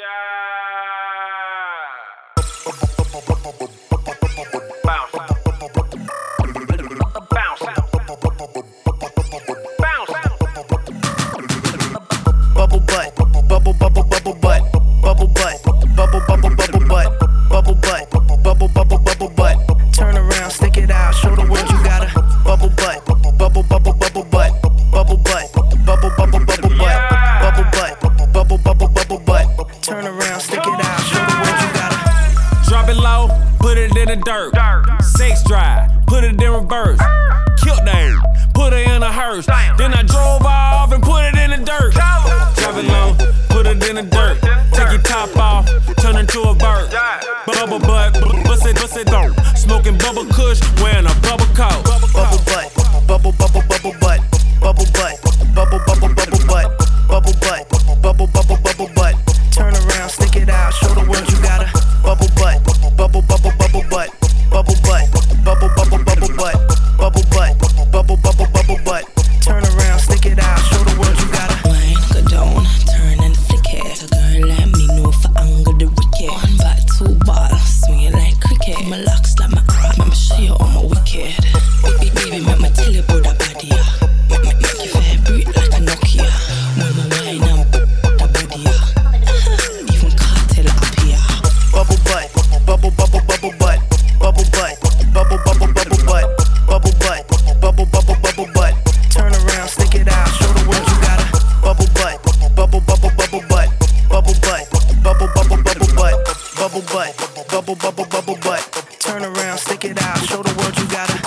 Bubble butt, bubble bubble bubble butt, bubble butt, bubble bubble bubble butt, bubble butt, bubble bubble bubble butt. Turn around, stick it out, show the world you got a bubble butt, bubble bubble bubble butt, bubble butt, bubble bubble bubble butt, bubble butt, bubble bubble bubble butt. Turn around, stick it out, show the world you got a. Drop it low, put it in the dirt. Sex drive, put it in reverse. Killed them, put it in a hearse. Then I drove off and put it in the dirt. Drop it low, put it in the dirt. Take your top off, turn into a bird. Bubble butt, bust it dope. Smoking bubble kush, wearing a bubble coat. Bubble butt, bubble bubble bubble butt, bubble butt, bubble bubble bubble butt, bubble butt, bubble bubble bubble butt. Turn around, stick it out, show the world you got a bubble butt, bubble bubble bubble butt, bubble butt, bubble bubble bubble butt, bubble butt, bubble bubble bubble butt. Turn around, stick it out, show the world you got a. Wine, go down, turn and flick it. A girl let me know for anger the wicked. One bat, two ball, swing it like cricket. My locks like my crop, let me show you all my wicked. Baby, make me tell you about that body, yeah. Make you vibrate like a Nokia. When my wine and that body, yeah. Even cartel up here. Bubble butt, bubble bubble bubble butt, bubble butt, bubble bubble bubble butt, bubble butt, bubble bubble bubble butt. Turn around, stick it out, show the world you got a bubble butt, bubble bubble bubble butt, bubble butt, bubble bubble bubble butt, bubble butt, bubble bubble bubble butt. Turn around, stick it out, show the world you got a.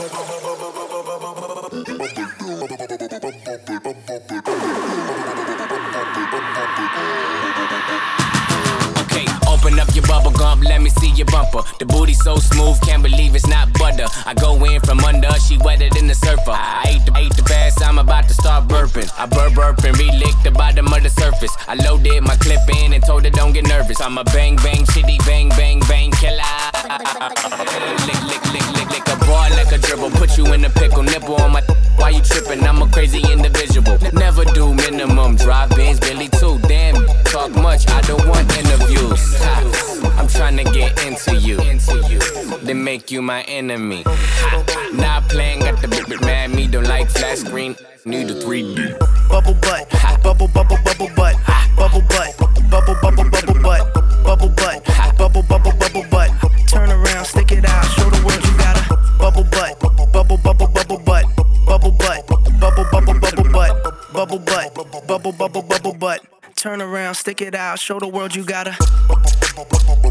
Okay, open up your bubble gum, let me see your bumper. The booty so smooth, can't believe it's not butter. I go in from under, she wetter than the surfer. I ate the bass, I'm about to start burping. I burp and re-lick the bottom of the surface. I loaded my clip in and told her don't get nervous. I'm a bang bang shitty bang bang bang killer. Lick a ball like a dribble. Put you in a pickle, nipple on my. Why you tripping? I'm a crazy individual. Never do minimum. Drive Benz, Billy too. Damn, talk much. I don't want interviews. I'm trying to get into you. Then make you my enemy. Not playing, got the bit mad. Me don't like flat screen. Need a 3D. Bubble butt, bubble bubble bubble butt, bubble butt, bubble bubble bubble butt, bubble butt, bubble bubble bubble butt. Turn around, stick it out, show the world you got a bubble butt, bubble bubble bubble butt, bubble butt, bubble bubble bubble butt, bubble butt, bubble bubble bubble butt. Turn around, stick it out, show the world you got a.